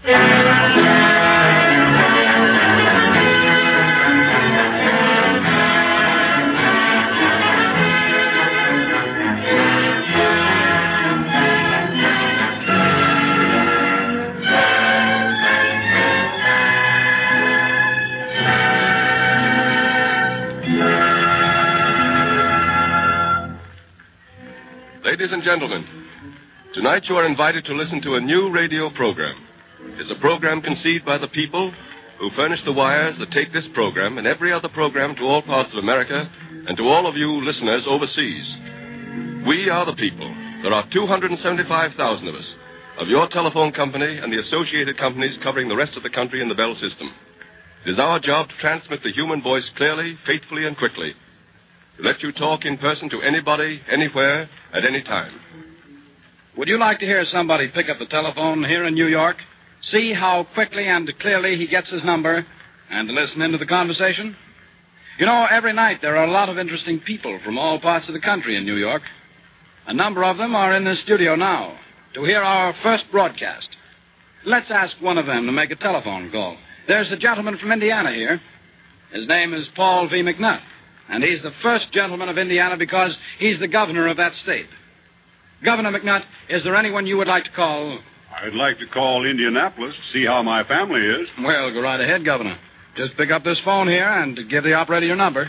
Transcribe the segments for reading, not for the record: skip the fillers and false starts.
Ladies and gentlemen, tonight you are invited to listen to a new radio program. It's a program conceived by the people who furnish the wires that take this program and every other program to all parts of America and to all of you listeners overseas. We are the people. There are 275,000 of us, of your telephone company and the associated companies covering the rest of the country in the Bell system. It is our job to transmit the human voice clearly, faithfully, and quickly. To let you talk in person to anybody, anywhere, at any time. Would you like to hear somebody pick up the telephone here in New York, see how quickly and clearly he gets his number, and to listen into the conversation? You know, every night there are a lot of interesting people from all parts of the country in New York. A number of them are in this studio now to hear our first broadcast. Let's ask one of them to make a telephone call. There's a gentleman from Indiana here. His name is Paul V. McNutt. And he's the first gentleman of Indiana because he's the governor of that state. Governor McNutt, is there anyone you would like to call? I'd like to call Indianapolis to see how my family is. Well, go right ahead, Governor. Just pick up this phone here and give the operator your number.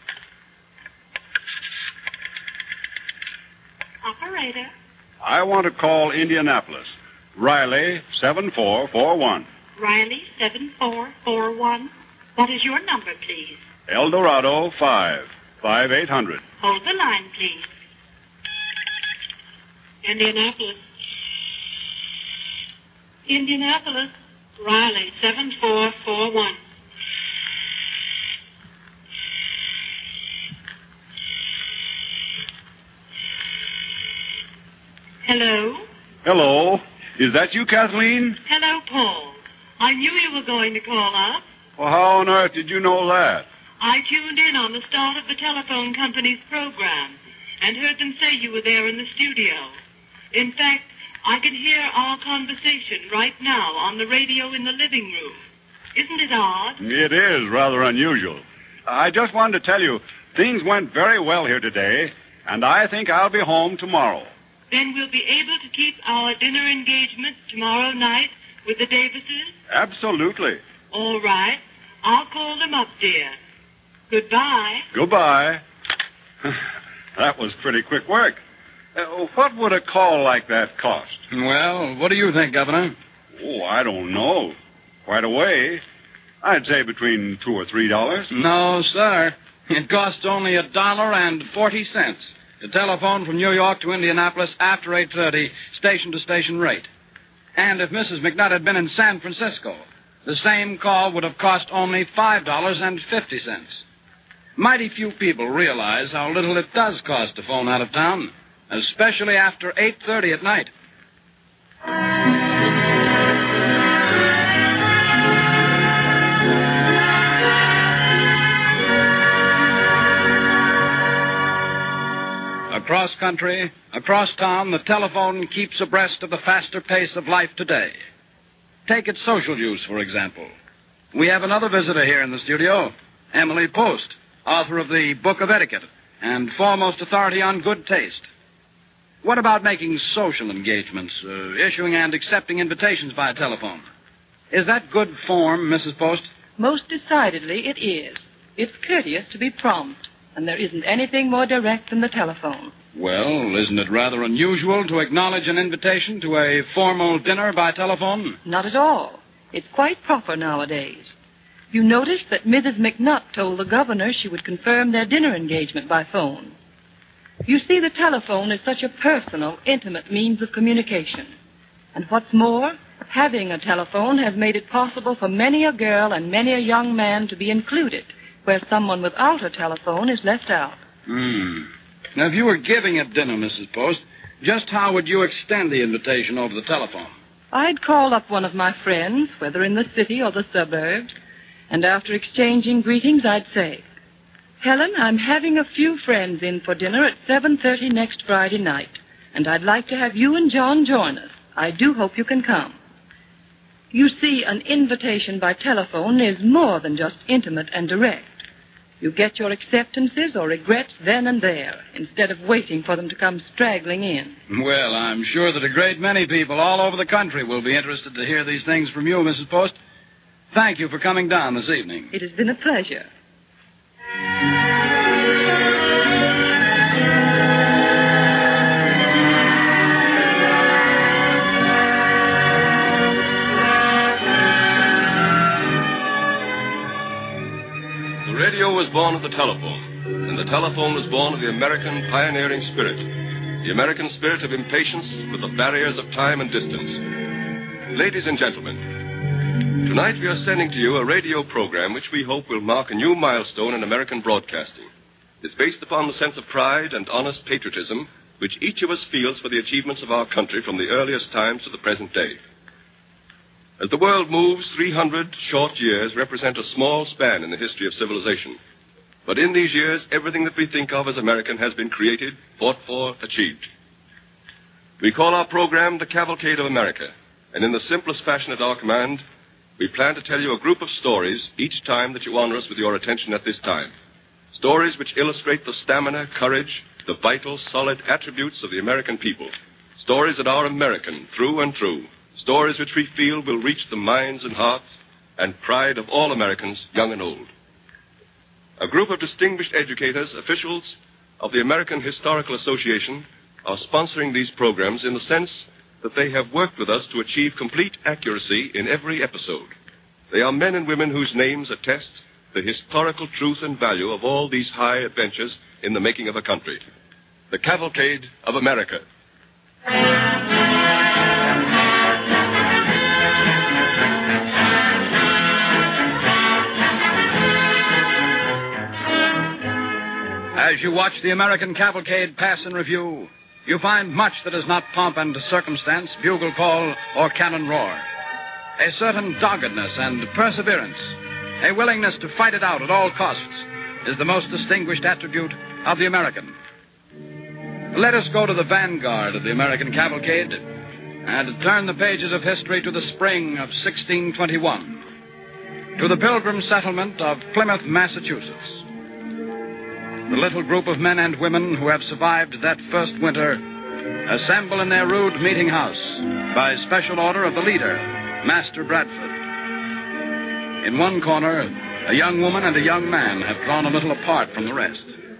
Operator. I want to call Indianapolis. Riley 7441. Riley 7441. What is your number, please? El Dorado 5800. Hold the line, please. Indianapolis. Indianapolis. Riley 7441. Hello? Hello. Is that you, Kathleen? Hello, Paul. I knew you were going to call us. Well, how on earth did you know that? I tuned in on the start of the telephone company's program and heard them say you were there in the studio. In fact, I can hear our conversation right now on the radio in the living room. Isn't it odd? It is rather unusual. I just wanted to tell you, things went very well here today, and I think I'll be home tomorrow. Then we'll be able to keep our dinner engagement tomorrow night with the Davises? Absolutely. All right. I'll call them up, dear. Goodbye. Goodbye. That was pretty quick work. What would a call like that cost? Well, what do you think, Governor? Oh, I don't know. Quite a way. I'd say between $2 or $3. No, sir. It costs only $1.40 to telephone from New York to Indianapolis after 8:30, station-to-station rate. And if Mrs. McNutt had been in San Francisco, the same call would have cost only $5.50. Mighty few people realize how little it does cost to phone out of town, especially after 8:30 at night. Across country, across town, the telephone keeps abreast of the faster pace of life today. Take its social use, for example. We have another visitor here in the studio, Emily Post, author of the Book of Etiquette and foremost authority on good taste. What about making social engagements, issuing and accepting invitations by telephone? Is that good form, Mrs. Post? Most decidedly it is. It's courteous to be prompt, and there isn't anything more direct than the telephone. Well, isn't it rather unusual to acknowledge an invitation to a formal dinner by telephone? Not at all. It's quite proper nowadays. You noticed that Mrs. McNutt told the governor she would confirm their dinner engagement by phone. You see, the telephone is such a personal, intimate means of communication. And what's more, having a telephone has made it possible for many a girl and many a young man to be included, where someone without a telephone is left out. Now, if you were giving a dinner, Mrs. Post, just how would you extend the invitation over the telephone? I'd call up one of my friends, whether in the city or the suburbs, and after exchanging greetings, I'd say, Helen, I'm having a few friends in for dinner at 7:30 next Friday night, and I'd like to have you and John join us. I do hope you can come. You see, an invitation by telephone is more than just intimate and direct. You get your acceptances or regrets then and there, instead of waiting for them to come straggling in. Well, I'm sure that a great many people all over the country will be interested to hear these things from you, Mrs. Post. Thank you for coming down this evening. It has been a pleasure. The radio was born of the telephone, and the telephone was born of the American pioneering spirit, the American spirit of impatience with the barriers of time and distance. Ladies and gentlemen, tonight we are sending to you a radio program which we hope will mark a new milestone in American broadcasting. It's based upon the sense of pride and honest patriotism which each of us feels for the achievements of our country from the earliest times to the present day. As the world moves, 300 short years represent a small span in the history of civilization. But in these years, everything that we think of as American has been created, fought for, achieved. We call our program The Cavalcade of America, and in the simplest fashion at our command, we plan to tell you a group of stories each time that you honor us with your attention at this time. Stories which illustrate the stamina, courage, the vital, solid attributes of the American people. Stories that are American, through and through. Stories which we feel will reach the minds and hearts and pride of all Americans, young and old. A group of distinguished educators, officials of the American Historical Association, are sponsoring these programs in the sense that they have worked with us to achieve complete accuracy in every episode. They are men and women whose names attest the historical truth and value of all these high adventures in the making of a country. The Cavalcade of America. As you watch the American cavalcade pass in review, you find much that is not pomp and circumstance, bugle call, or cannon roar. A certain doggedness and perseverance, a willingness to fight it out at all costs, is the most distinguished attribute of the American. Let us go to the vanguard of the American cavalcade and turn the pages of history to the spring of 1621, to the Pilgrim settlement of Plymouth, Massachusetts. The little group of men and women who have survived that first winter assemble in their rude meeting house by special order of the leader, Master Bradford. In one corner, a young woman and a young man have drawn a little apart from the rest.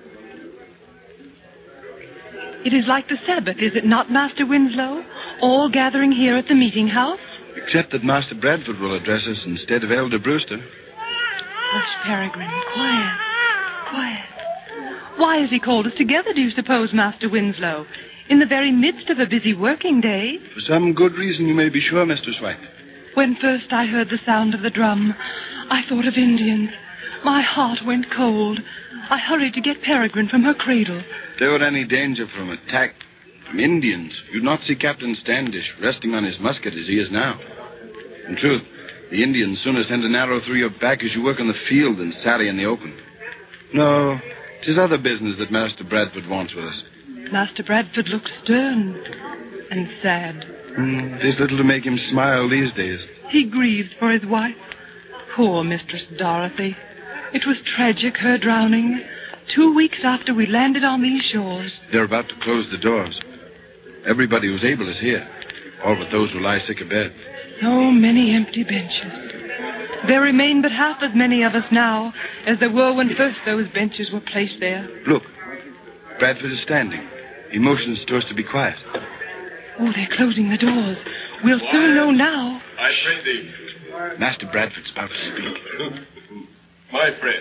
It is like the Sabbath, is it not, Master Winslow? All gathering here at the meeting house? Except that Master Bradford will address us instead of Elder Brewster. Hush, Peregrine. Quiet. Quiet. Why has he called us together, do you suppose, Master Winslow? In the very midst of a busy working day? For some good reason, you may be sure, Mistress White. When first I heard the sound of the drum, I thought of Indians. My heart went cold. I hurried to get Peregrine from her cradle. If there were any danger from attack from Indians, you'd not see Captain Standish resting on his musket as he is now. In truth, the Indians sooner send an arrow through your back as you work in the field than sally in the open. No, 'tis other business that Master Bradford wants with us. Master Bradford looks stern and sad. There's little to make him smile these days. He grieves for his wife. Poor Mistress Dorothy. It was tragic, her drowning. 2 weeks after we landed on these shores. They're about to close the doors. Everybody who's able is here, all but those who lie sick abed. So many empty benches. There remain but half as many of us now as there were when first those benches were placed there. Look, Bradford is standing. He motions to us to be quiet. Oh, they're closing the doors. We'll soon know now. I pray thee. Master Bradford's about to speak. My friend,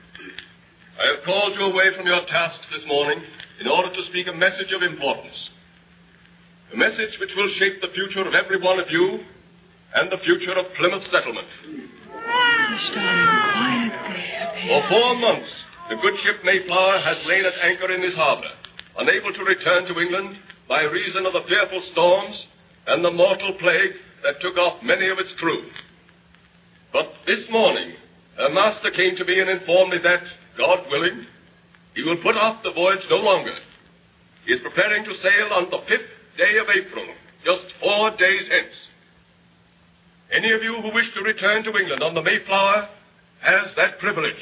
I have called you away from your tasks this morning in order to speak a message of importance. A message which will shape the future of every one of you and the future of Plymouth settlement. Hush, darling, quiet there. For 4 months, the good ship Mayflower has lain at anchor in this harbor, unable to return to England by reason of the fearful storms and the mortal plague that took off many of its crew. But this morning, her master came to me and informed me that, God willing, he will put off the voyage no longer. He is preparing to sail on the 5th day of April, just 4 days hence. Any of you who wish to return to England on the Mayflower has that privilege.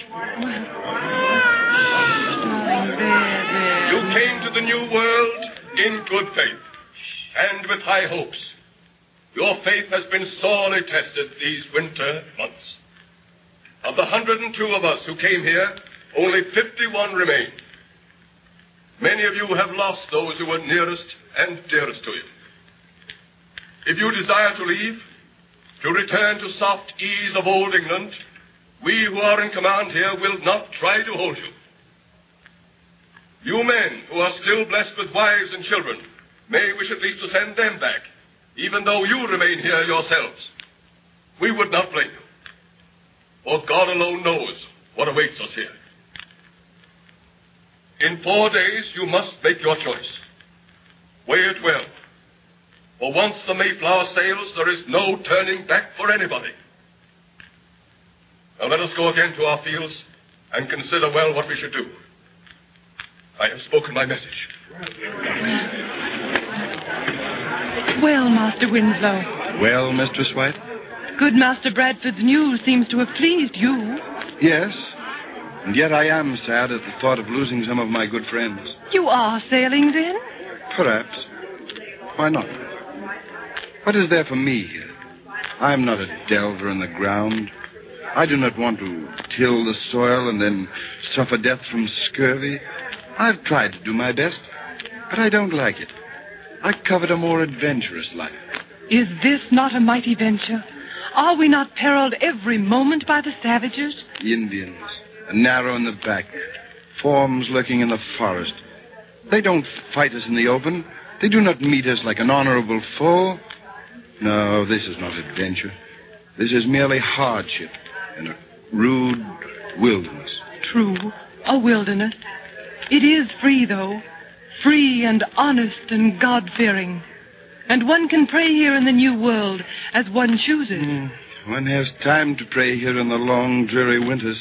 You came to the New World in good faith and with high hopes. Your faith has been sorely tested these winter months. Of the 102 of us who came here, only 51 remain. Many of you have lost those who were nearest and dearest to you. If you desire to leave, to return to soft ease of old England, we who are in command here will not try to hold you. You men who are still blessed with wives and children may wish at least to send them back, even though you remain here yourselves. We would not blame you, for God alone knows what awaits us here. In 4 days, you must make your choice. Weigh it well, for once the Mayflower sails, there is no turning back for anybody. Now let us go again to our fields and consider well what we should do. I have spoken my message. Well, Master Winslow. Well, Mistress White? Good Master Bradford's news seems to have pleased you. Yes. And yet I am sad at the thought of losing some of my good friends. You are sailing, then? Perhaps. Why not? What is there for me here? I am not a delver in the ground. I do not want to till the soil and then suffer death from scurvy. I've tried to do my best, but I don't like it. I covet a more adventurous life. Is this not a mighty venture? Are we not periled every moment by the savages? The Indians, an arrow in the back, forms lurking in the forest. They don't fight us in the open. They do not meet us like an honorable foe. No, this is not adventure. This is merely hardship in a rude wilderness. True, a wilderness. It is free, though. Free and honest and God-fearing. And one can pray here in the New World as one chooses. One has time to pray here in the long, dreary winters.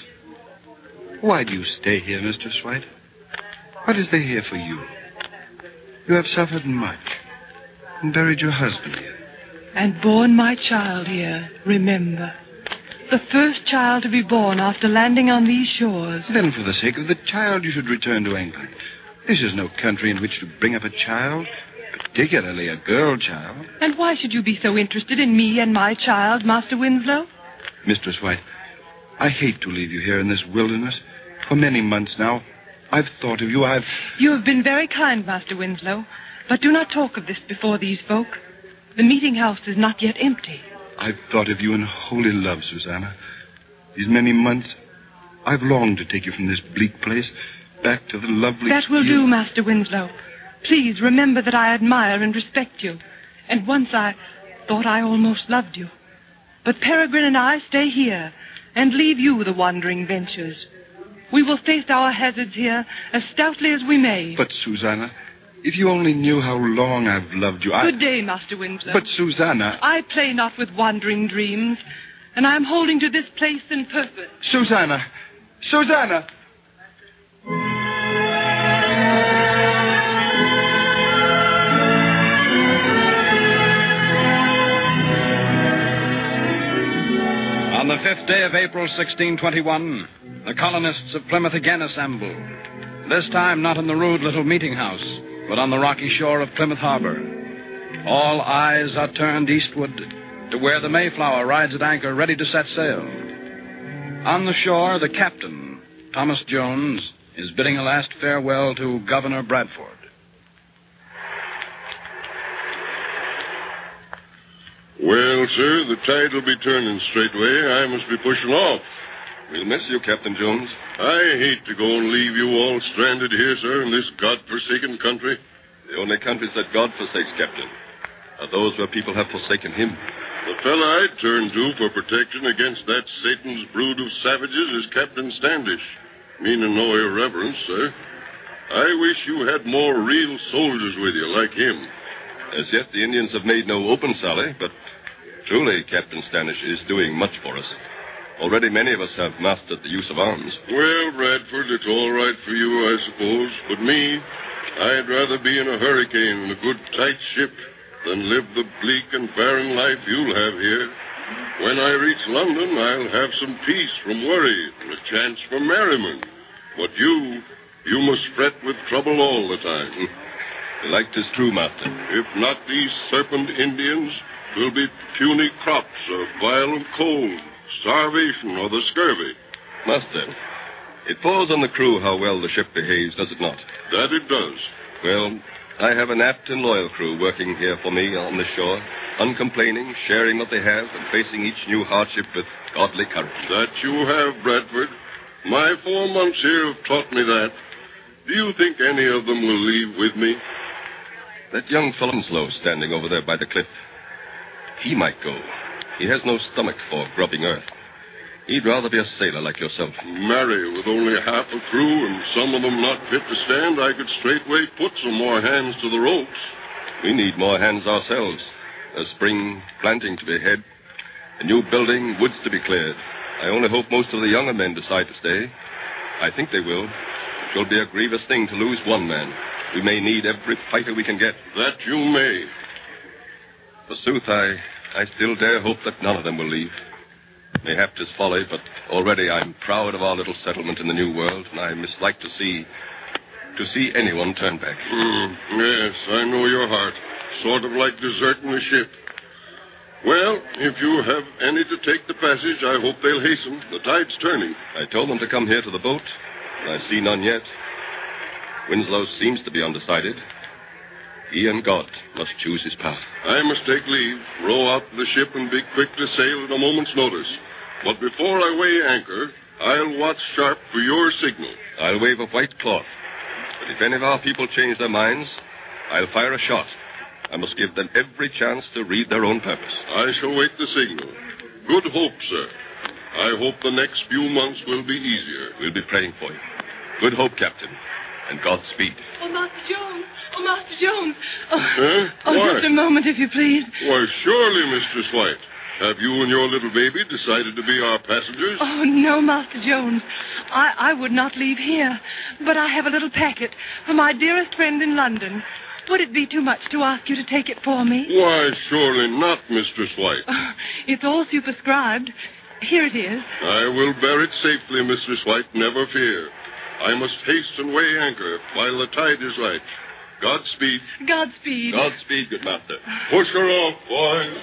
Why do you stay here, Mistress White? What is there here for you? You have suffered much and buried your husband here. And born my child here, remember. The first child to be born after landing on these shores. Then for the sake of the child, you should return to England. This is no country in which to bring up a child, particularly a girl child. And why should you be so interested in me and my child, Master Winslow? Mistress White, I hate to leave you here in this wilderness. For many months now, I've thought of you. You have been very kind, Master Winslow, but do not talk of this before these folk. The meeting house is not yet empty. I've thought of you in holy love, Susanna. These many months, I've longed to take you from this bleak place back to the lovely... That will do, Master Winslow. Please remember that I admire and respect you. And once I thought I almost loved you. But Peregrine and I stay here and leave you the wandering ventures. We will face our hazards here as stoutly as we may. But, Susanna, if you only knew how long I've loved you, Good day, Master Winslow. But, Susanna... I play not with wandering dreams, and I am holding to this place in purpose. Susanna! Susanna! On the 5th day of April, 1621, the colonists of Plymouth again assembled. This time not in the rude little meeting house, but on the rocky shore of Plymouth Harbor. All eyes are turned eastward to where the Mayflower rides at anchor ready to set sail. On the shore, the captain, Thomas Jones, is bidding a last farewell to Governor Bradford. Well, sir, the tide will be turning straightway. I must be pushing off. We'll miss you, Captain Jones. I hate to go and leave you all stranded here, sir, in this God-forsaken country. The only countries that God forsakes, Captain, are those where people have forsaken him. The fella I'd turn to for protection against that Satan's brood of savages is Captain Standish. Meaning no irreverence, sir. I wish you had more real soldiers with you like him. As yet, the Indians have made no open sally, but truly, Captain Standish is doing much for us. Already many of us have mastered the use of arms. Well, Bradford, it's all right for you, I suppose. But me, I'd rather be in a hurricane in a good, tight ship than live the bleak and barren life you'll have here. When I reach London, I'll have some peace from worry and a chance for merriment. But you must fret with trouble all the time. Like 'tis true, Master. If not these serpent Indians, 'twill be puny crops or violent cold, starvation or the scurvy. Master, it falls on the crew how well the ship behaves, does it not? That it does. Well, I have an apt and loyal crew working here for me on the shore, uncomplaining, sharing what they have, and facing each new hardship with godly courage. That you have, Bradford. My 4 months here have taught me that. Do you think any of them will leave with me? That young Winslow standing over there by the cliff, he might go. He has no stomach for grubbing earth. He'd rather be a sailor like yourself. Marry, with only half a crew and some of them not fit to stand, I could straightway put some more hands to the ropes. We need more hands ourselves. A spring planting to be had, a new building, woods to be cleared. I only hope most of the younger men decide to stay. I think they will. It will be a grievous thing to lose one man. We may need every fighter we can get. That you may. Forsooth, I still dare hope that none of them will leave. Mayhap 'tis folly, but already I'm proud of our little settlement in the New World, and I mislike to see anyone turn back. Yes, I know your heart. Sort of like deserting the ship. Well, if you have any to take the passage, I hope they'll hasten. The tide's turning. I told them to come here to the boat, and I see none yet. Winslow seems to be undecided. He and God must choose his path. I must take leave, row out the ship, and be quick to sail at a moment's notice. But before I weigh anchor, I'll watch sharp for your signal. I'll wave a white cloth. But if any of our people change their minds, I'll fire a shot. I must give them every chance to read their own purpose. I shall wait the signal. Good hope, sir. I hope the next few months will be easier. We'll be praying for you. Good hope, Captain, and Godspeed. Oh, Master Jones. Oh, Master Jones. Why? Just a moment, if you please. Why, surely, Mistress White. Have you and your little baby decided to be our passengers? Oh, no, Master Jones. I would not leave here. But I have a little packet from my dearest friend in London. Would it be too much to ask you to take it for me? Why, surely not, Mistress White. It's all superscribed. Here it is. I will bear it safely, Mistress White, never fear. I must haste and weigh anchor while the tide is right. Godspeed. Godspeed. Godspeed, good master. Push her off, boys.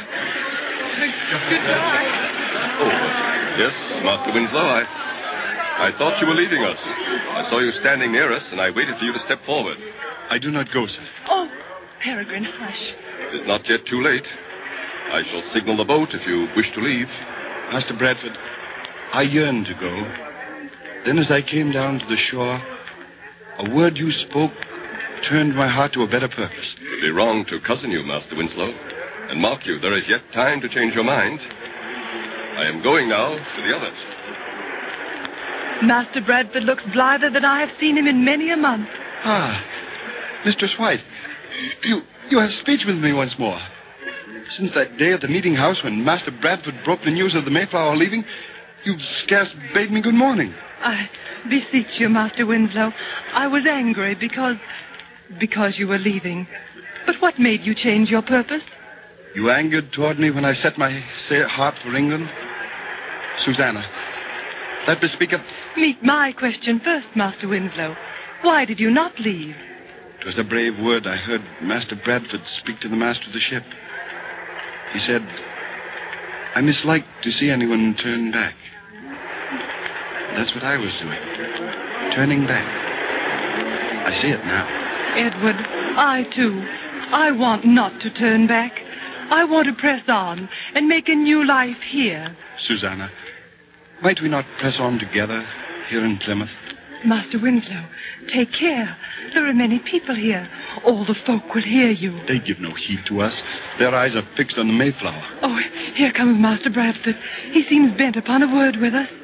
Goodbye. Oh, yes, Master Winslow, I thought you were leaving us. I saw you standing near us, and I waited for you to step forward. I do not go, sir. Oh, Peregrine, hush. It is not yet too late. I shall signal the boat if you wish to leave. Master Bradford, I yearn to go. Then as I came down to the shore, a word you spoke turned my heart to a better purpose. It would be wrong to cozen you, Master Winslow. And mark you, there is yet time to change your mind. I am going now to the others. Master Bradford looks blither than I have seen him in many a month. Ah, Mistress White, you have speech with me once more. Since that day at the meeting house when Master Bradford broke the news of the Mayflower leaving, you've scarce bade me good morning. I beseech you, Master Winslow. I was angry because you were leaving. But what made you change your purpose? You angered toward me when I set my heart for England? Susanna, that bespeaketh... Meet my question first, Master Winslow. Why did you not leave? It was a brave word I heard Master Bradford speak to the master of the ship. He said, I mislike to see anyone turn back. That's what I was doing. Turning back. I see it now. Edward, I too. I want not to turn back. I want to press on and make a new life here. Susanna, might we not press on together here in Plymouth? Master Winslow, take care. There are many people here. All the folk will hear you. They give no heed to us. Their eyes are fixed on the Mayflower. Oh, here comes Master Bradford. He seems bent upon a word with us.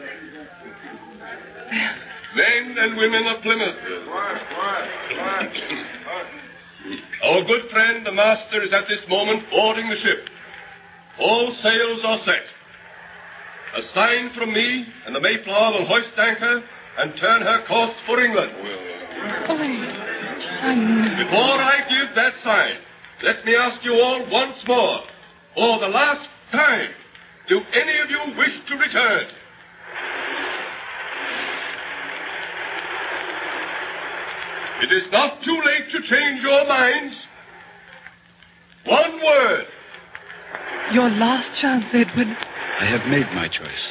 Men and women of Plymouth. Our good friend, the master, is at this moment boarding the ship. All sails are set. A sign from me, and the Mayflower will hoist anchor and turn her course for England. Before I give that sign, let me ask you all once more, for the last time, Do any of you wish to return? It is not too late to change your minds. One word. Your last chance, Edward. I have made my choice.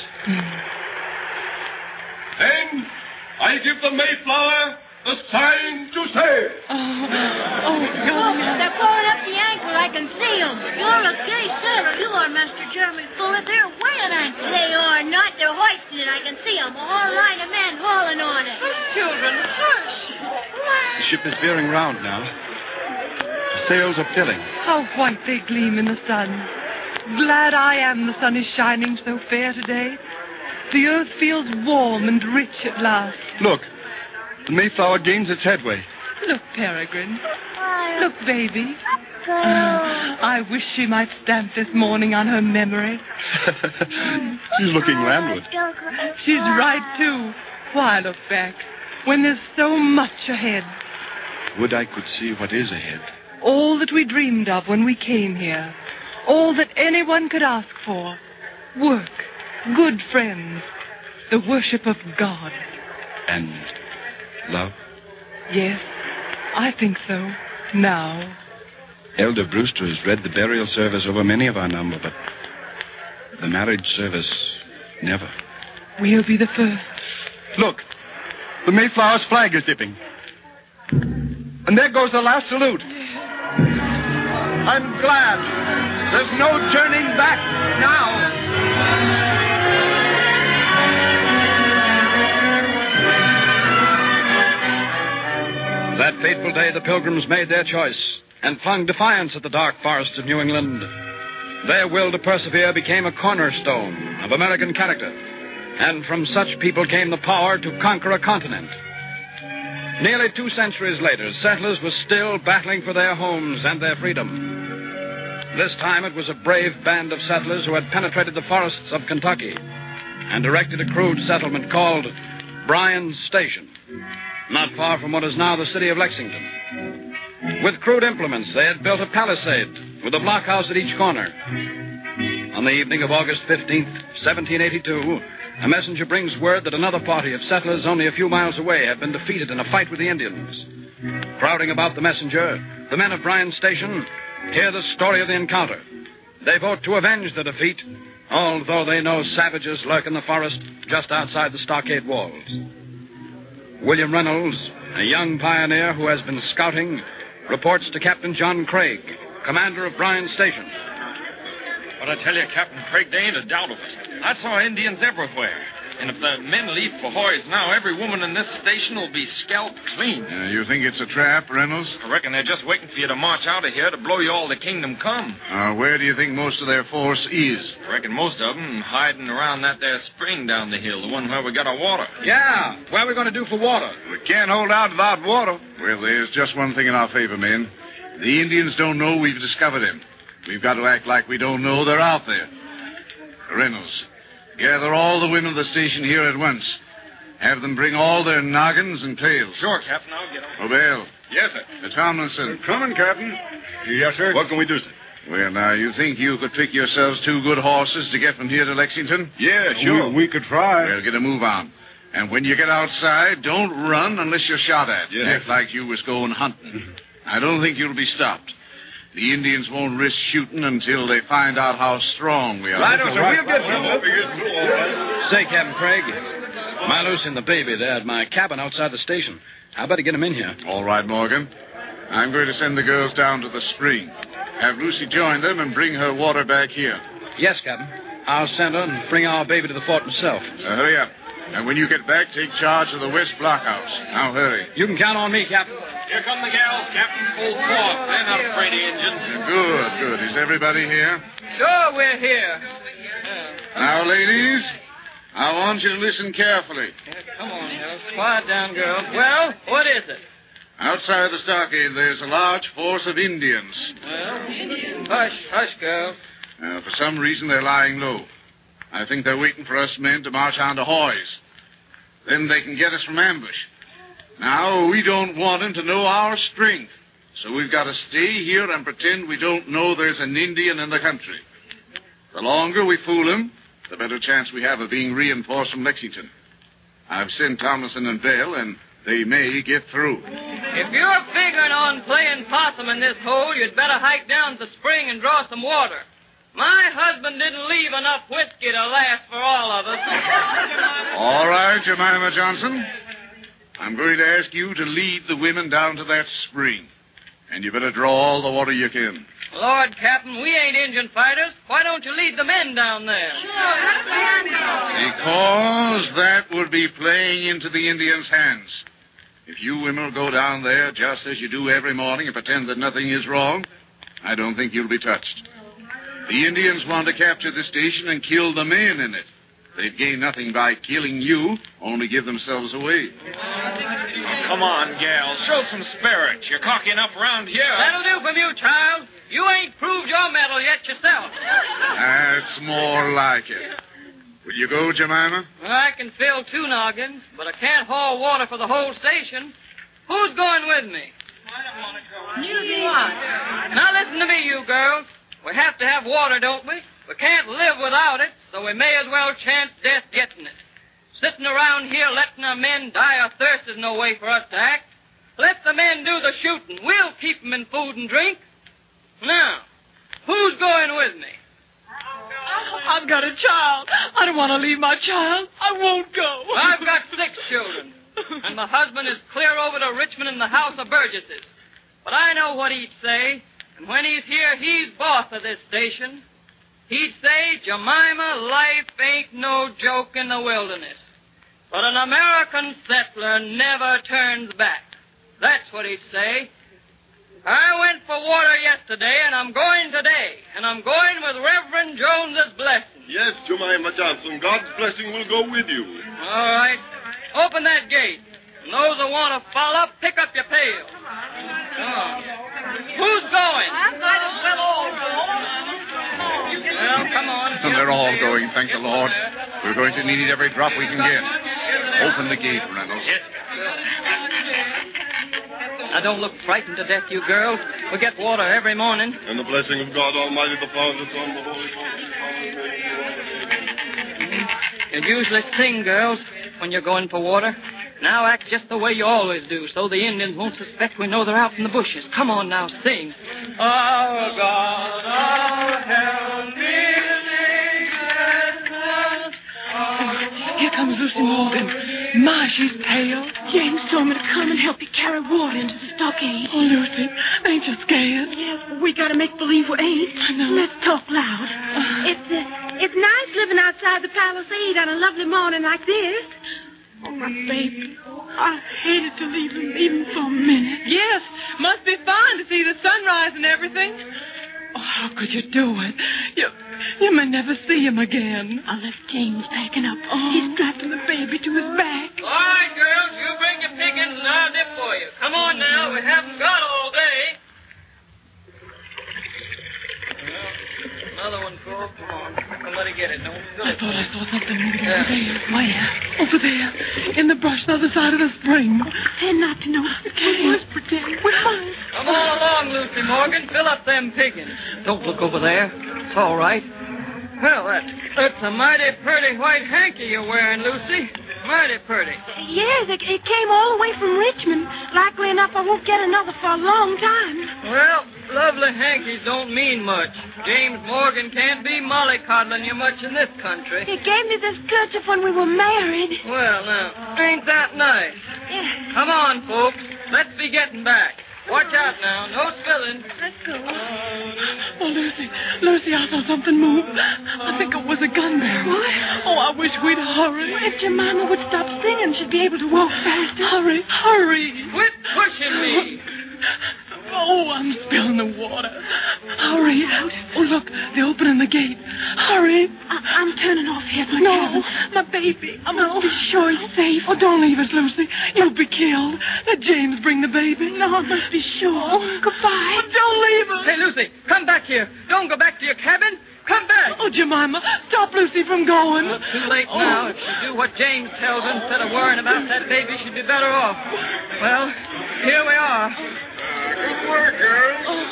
Then I give the Mayflower the sign to sail. Oh, Look, they're pulling up the anchor. I can see them. You're a gay sailor. You are, Master Jeremy Fuller. They're weighing anchor. They are not. They're hoisting it. I can see them. A whole line of men hauling on it. children, hush. The ship is veering round now. The sails are filling. How white they gleam in the sun. Glad I am the sun is shining so fair today. The earth feels warm and rich at last. Look, the Mayflower gains its headway. Look, Peregrine. Look, baby. I wish she might stamp this morning on her memory. She's looking landward. She's right, too. Why look back when there's so much ahead? Would I could see what is ahead. All that we dreamed of when we came here. All that anyone could ask for. Work, good friends, the worship of God. And love? Yes, I think so. Now. Elder Brewster has read the burial service over many of our number, but the marriage service, never. We'll be the first. Look, the Mayflower's flag is dipping. And there goes the last salute. I'm glad. There's no turning back now. That fateful day, the Pilgrims made their choice and flung defiance at the dark forests of New England. Their will to persevere became a cornerstone of American character, and from such people came the power to conquer a continent. Nearly 2 centuries later, settlers were still battling for their homes and their freedom. This time it was a brave band of settlers who had penetrated the forests of Kentucky and erected a crude settlement called Bryan's Station, not far from what is now the city of Lexington. With crude implements, they had built a palisade with a blockhouse at each corner. On the evening of August 15th, 1782, a messenger brings word that another party of settlers only a few miles away had been defeated in a fight with the Indians. Crowding about the messenger, the men of Bryan's Station hear the story of the encounter. They vote to avenge the defeat, although they know savages lurk in the forest just outside the stockade walls. William Reynolds, a young pioneer who has been scouting, reports to Captain John Craig, commander of Bryan's Station. But I tell you, Captain Craig, there ain't a doubt of it. I saw Indians everywhere. And if the men leave for Hoy's now, every woman in this station will be scalped clean. You think it's a trap, Reynolds? I reckon they're just waiting for you to march out of here to blow you all to kingdom come. Where do you think most of their force is? I reckon most of them hiding around that there spring down the hill, the one where we got our water. Yeah, what are we going to do for water? We can't hold out without water. Well, there's just one thing in our favor, men. The Indians don't know we've discovered them. We've got to act like we don't know they're out there. Reynolds, gather all the women of the station here at once. Have them bring all their noggins and pails. Sure, Captain, I'll get them. Obel. Yes, sir. Tomlinson. Coming, Captain. Yes, sir. What can we do, sir? Well, now, you think you could pick yourselves 2 good horses to get from here to Lexington? Yeah, sure. We could try. Well, get a move on. And when you get outside, don't run unless you're shot at. Yes. Act like you was going hunting. I don't think you'll be stopped. The Indians won't risk shooting until they find out how strong we are. Right, sir. We'll get Say, Captain Craig, Malus and the baby, they're at my cabin outside the station. I better get them in here. All right, Morgan. I'm going to send the girls down to the spring. Have Lucy join them and bring her water back here. Yes, Captain. I'll send her and bring our baby to the fort myself. Hurry up. And when you get back, take charge of the West Blockhouse. Now, hurry. You can count on me, Captain. Here come the gals, Captain. Full force. They're not afraid of Indians. Good. Is everybody here? Sure, we're here. Now, ladies, I want you to listen carefully. Come on, girls. Quiet down, girls. Well, what is it? Outside the stockade, there's a large force of Indians. Hush, girls. For some reason, they're lying low. I think they're waiting for us men to march on to Hoy's. Then they can get us from ambush. Now, we don't want them to know our strength. So we've got to stay here and pretend we don't know there's an Indian in the country. The The longer we fool them, the better chance we have of being reinforced from Lexington. I've sent Tomlinson and Bell, and they may get through. If you're figuring on playing possum in this hole, you'd better hike down to the spring and draw some water. My husband didn't leave enough whiskey to last for all of us. All right, Jemima Johnson. I'm going to ask you to lead the women down to that spring. And you better draw all the water you can. Lord, Captain, we ain't Indian fighters. Why don't you lead the men down there? Because that would be playing into the Indians' hands. If you women will go down there just as you do every morning and pretend that nothing is wrong, I don't think you'll be touched. The Indians want to capture the station and kill the men in it. They'd gain nothing by killing you, only give themselves away. Oh, come on, gal. Show some spirit. You're cocky enough around here. That'll do from you, child. You ain't proved your mettle yet yourself. That's more like it. Will you go, Jemima? Well, I can fill 2 noggins, but I can't haul water for the whole station. Who's going with me? I don't want to go. You do what? Now listen to me, you girls. We have to have water, don't we? We can't live without it, so we may as well chance death getting it. Sitting around here letting our men die of thirst is no way for us to act. Let the men do the shooting. We'll keep them in food and drink. Now, who's going with me? I've got a child. I don't want to leave my child. I won't go. I've got 6 children, and my husband is clear over to Richmond in the House of Burgesses. But I know what he'd say, and when he's here, he's boss of this station. He'd say, Jemima, life ain't no joke in the wilderness. But an American settler never turns back. That's what he'd say. I went for water yesterday, and I'm going today. And I'm going with Reverend Jones's blessing. Yes, Jemima Johnson. God's blessing will go with you. All right. Open that gate. And those who want to follow, pick up your pail. Come on. Who's going? I might as well all go. Well, come on. And they're all going, thank the Lord. We're going to need every drop we can get. Open the gate, Reynolds. Yes. Now, don't look frightened to death, you girls. We get water every morning. And the blessing of God Almighty, the Father, Son, the Holy Ghost. You usually sing, girls, when you're going for water. Now act just the way you always do, so the Indians won't suspect we know they're out in the bushes. Come on now, sing. Our God, our help, Here comes Lucy Morgan. My, she's pale. James told me to come and help you carry water into the stockade. Oh, Lucy, ain't you scared? Yeah, we gotta make believe we ain't. I know. Let's talk loud. It's nice living outside the Palisade on a lovely morning like this. Oh, my baby. I hated to leave him even for a minute. Yes, must be fine to see the sunrise and everything. Oh, how could you do it? You may never see him again. I left James packing up. Oh. He's strapping the baby to his back. All right, girls, you bring your pickings and I'll dip for you. Come on now, we haven't got all day. Well, another one, Cole. Come on. Somebody get it. Don't spill I it. thought I saw something moving Yeah. over there. Where? Over there. In the brush the other side of the spring. Pretend not to notice. We must pretend. We must. Come on along, Lucy Morgan. Fill up them pickings. Don't look over there. It's all right. Well, that's a mighty pretty white hanky you're wearing, Lucy. Mighty pretty. Yes, it came all the way from Richmond. Likely enough, I won't get another for a long time. Well, lovely hankies don't mean much. James Morgan can't be mollycoddling you much in this country. He gave me this kerchief when we were married. Well, now, ain't that nice? Yeah. Come on, folks. Let's be getting back. Watch out now. No spilling. Let's go. Oh, Lucy, I saw something move. I think it was a gun barrel. What? Oh, I wish we'd hurry. If your mama would stop singing, she'd be able to walk faster. Hurry. Quit pushing me. Oh, I'm spilling the water. Hurry. Oh, look, they're opening the gate. Hurry. I'm turning off here at my No, cabin. my baby. I must be sure he's safe. Oh, don't leave us, Lucy. You'll be killed. Let James bring the baby. No, I must be sure. Goodbye. Oh, don't leave us. Hey, Lucy, come back here. Don't go back to your cabin. Come back. Oh, Jemima, stop Lucy from going. Well, too late now. If she do what James tells her instead of worrying about that baby, she'd be better off. Well, here we are. Good work, girls.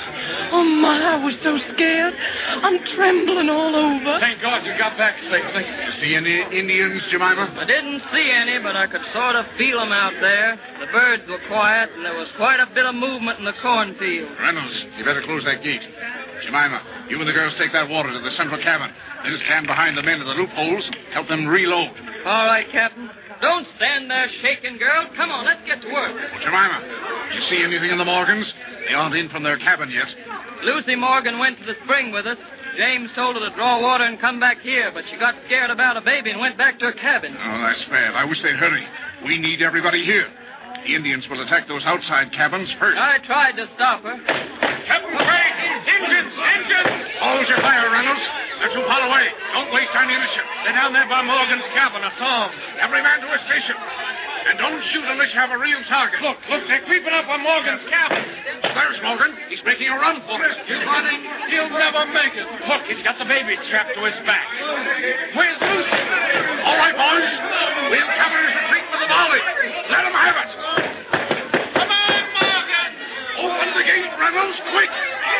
Oh, my, I was so scared. I'm trembling all over. Thank God you got back safely. See any Indians, Jemima? I didn't see any, but I could sort of feel them out there. The birds were quiet, and there was quite a bit of movement in the cornfield. Reynolds, you better close that gate. Jemima, you and the girls take that water to the central cabin. Then stand behind the men at the loopholes. Help them reload. All right, Captain. Don't stand there shaking, girl. Come on, let's get to work. Oh, Jemima, you see anything in the Morgans? They aren't in from their cabin yet. Lucy Morgan went to the spring with us. James told her to draw water and come back here, but she got scared about a baby and went back to her cabin. Oh, that's bad. I wish they'd hurry. We need everybody here. The Indians will attack those outside cabins first. I tried to stop her. Captain Craig! Engines! Hold your fire, Reynolds. They're too far away. Don't waste ammunition. They're down there by Morgan's cabin. I saw them. Every man to his station. And don't shoot unless you have a real target. Look, they're creeping up on Morgan's cabin. There's Morgan. He's making a run for it. He's running. He'll never make it. Look, he's got the baby strapped to his back. Where's Lucy? All right, boys. We'll cover his retreat with a volley. Let him have it. Come on, Morgan! Open the gate, Reynolds, quick.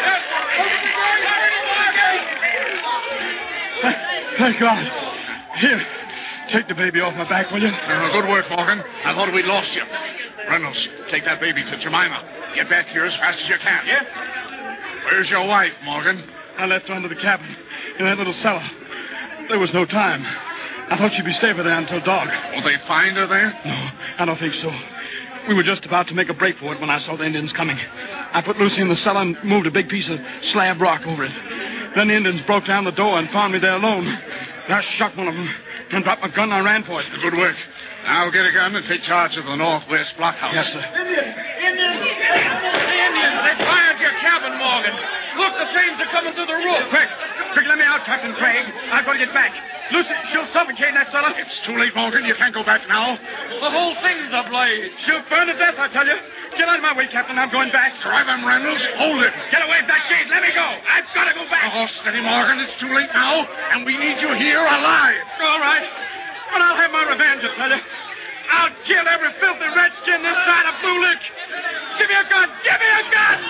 Thank God. Here, take the baby off my back, will you? Good work, Morgan. I thought we'd lost you. Reynolds, take that baby to Jemima. Get back here as fast as you can. Yeah? Where's your wife, Morgan? I left her under the cabin in that little cellar. There was no time. I thought she'd be safer there until dark. Will they find her there? No, I don't think so. We were just about to make a break for it when I saw the Indians coming. I put Lucy in the cellar and moved a big piece of slab rock over it. Then the Indians broke down the door and found me there alone. I shot one of them and dropped my gun and I ran for it. Good work. Now get a gun and take charge of the northwest blockhouse. Yes, sir. Indians! They fired your cabin, Morgan. Look, the flames are coming through the roof. Quick, let me out, Captain Craig. I've got to get back. Lucy, she'll suffocate in that cellar. It's too late, Morgan. You can't go back now. The whole thing's ablaze. She'll burn to death, I tell you. Get out of my way, Captain. I'm going back. Drive him, Reynolds. Hold it. Get away from that gate. Let me go. I've got to go back. Oh, steady, Morgan. It's too late now, and we need you here alive. All right. But I'll have my revenge, I tell you. I'll kill every filthy redskin this side of Blue Lick. Give me a gun. Give me a gun.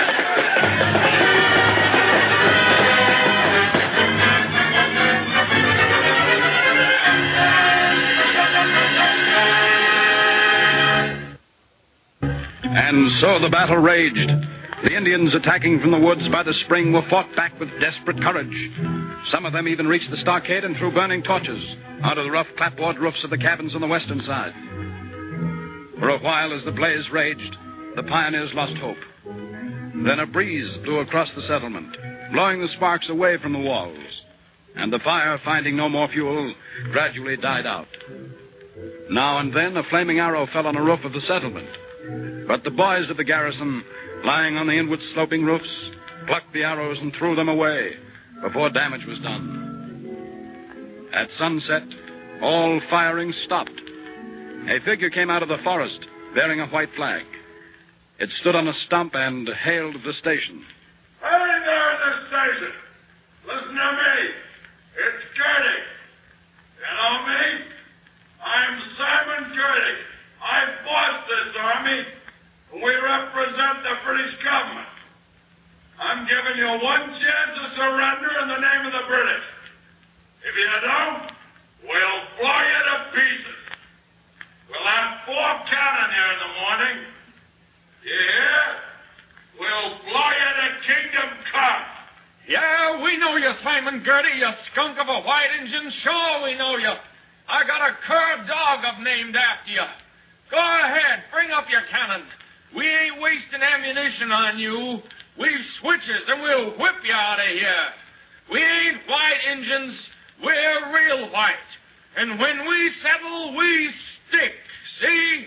And so the battle raged. The Indians attacking from the woods by the spring were fought back with desperate courage. Some of them even reached the stockade and threw burning torches out of the rough clapboard roofs of the cabins on the western side. For a while, as the blaze raged, the pioneers lost hope. Then a breeze blew across the settlement, blowing the sparks away from the walls, and the fire, finding no more fuel, gradually died out. Now and then, a flaming arrow fell on a roof of the settlement. But the boys of the garrison, lying on the inward sloping roofs, plucked the arrows and threw them away before damage was done. At sunset, all firing stopped. A figure came out of the forest bearing a white flag. It stood on a stump and hailed the station. Hey there at the station. Listen to me. It's Gertie. You know me? I'm Simon Gertie. I fought this army. We represent the British government. I'm giving you one chance to surrender in the name of the British. If you don't, we'll blow you to pieces. We'll have 4 cannon here in the morning. You hear? We'll blow you to Kingdom Come. Yeah, we know you, Simon Gertie, you skunk of a white Injun. Sure, we know you. I got a cur dog I've named after you. Go ahead, bring up your cannon. We ain't wasting ammunition on you. We've switches, and we'll whip you out of here. We ain't white Injuns. We're real white. And when we settle, we stick. See?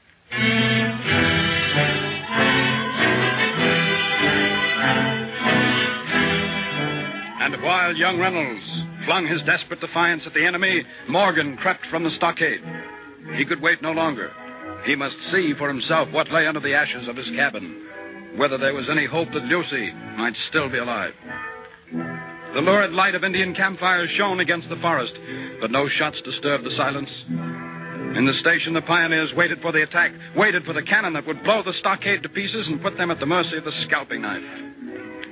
And while young Reynolds flung his desperate defiance at the enemy, Morgan crept from the stockade. He could wait no longer. He must see for himself what lay under the ashes of his cabin, whether there was any hope that Lucy might still be alive. The lurid light of Indian campfires shone against the forest, but no shots disturbed the silence. In the station, the pioneers waited for the attack, waited for the cannon that would blow the stockade to pieces and put them at the mercy of the scalping knife.